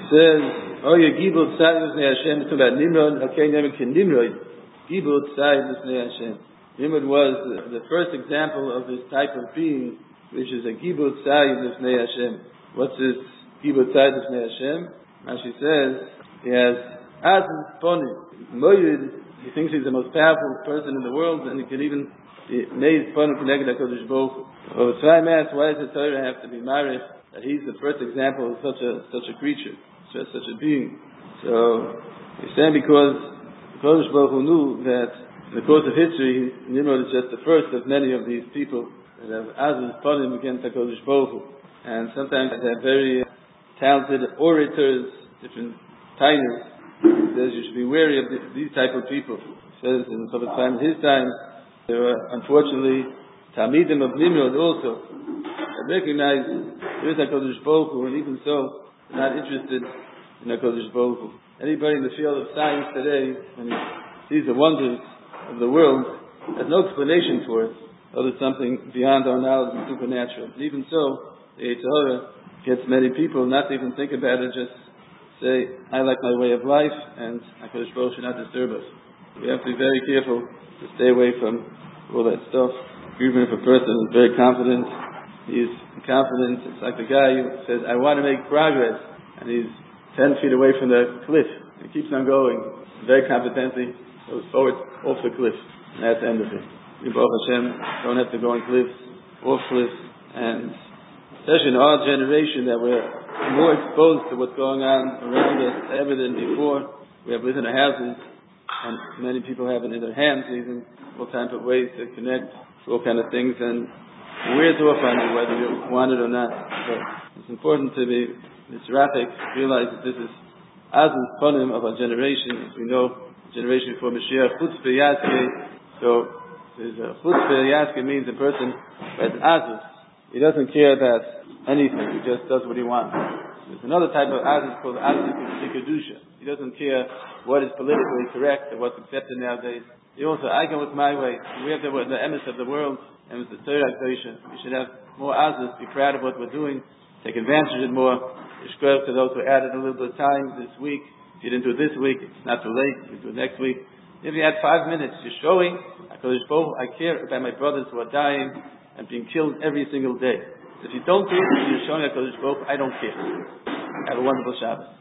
says, "Oh, you gibul tzad l'fnei Hashem." It's about Nimrod. Okay, never can Nimrod. Gibul tzad l'fnei Hashem. Nimrod was the first example of this type of being, which is a gibul tzad l'fnei Hashem. What's this gibul tzad l'fnei Hashem? Rashi says he has azim ponim. Moyed. He thinks he's the most powerful person in the world, and he can even be made ponim connected to Kodesh Baruch Hu. So I ask, why does the Torah have to be married? That he's the first example of such a creature, such a being. So he's saying because Kodesh Baruch Hu knew that in the course of history, Nimrod is just the first of many of these people that have azim ponim against Kodesh Baruch Hu, and sometimes they have very talented orators, different titles. He says you should be wary of these type of people. He says in Chofetz Chaim, in his time, there were unfortunately Talmidim of Nimrod also. They recognize there is HaKadosh Baruch Hu, and even so, they're not interested in HaKadosh Baruch Hu. Anybody in the field of science today, when he sees the wonders of the world, has no explanation for it, other than something beyond our knowledge and supernatural. And even so, the Yetzer Hara gets many people not to even think about it, just say, I like my way of life, and HaKadosh Baruch Hu should not disturb us. We have to be very careful to stay away from all that stuff. Even if a person is very confident, he's confident, it's like the guy who says, I want to make progress, and he's 10 feet away from the cliff. He keeps on going, very competently, goes forward off the cliff, and that's the end of it. We, Baruch Hashem, don't have to go on cliffs, off cliffs, and especially in our generation that we're more exposed to what's going on around us ever than before. We have within our houses, and many people have it in their hands, even all kinds of ways to connect to all kinds of things, and it wears off on you whether you want it or not. So it's important to be mitzrafik, realize that this is azim ponim of our generation. As we know, generation before Mashiach, chutzpah yaskeh. So there's a chutzpah yaskeh means a person who has azus. He doesn't care about anything. He just does what he wants. There's another type of azus called azus kedusha. He doesn't care what is politically correct or what's accepted nowadays. He also, I go with my way. We have the emes of the world, emes of the Torah Kedusha. We should have more azus, be proud of what we're doing, take advantage of it more. Yishkor to those who added a little bit of time this week. If you didn't do it this week, it's not too late. You do it next week. If you had 5 minutes, you're showing, I care about my brothers who are dying and being killed every single day. If you don't do it, you're showing HaKadosh Baruch Hu, I don't care. Have a wonderful Shabbos.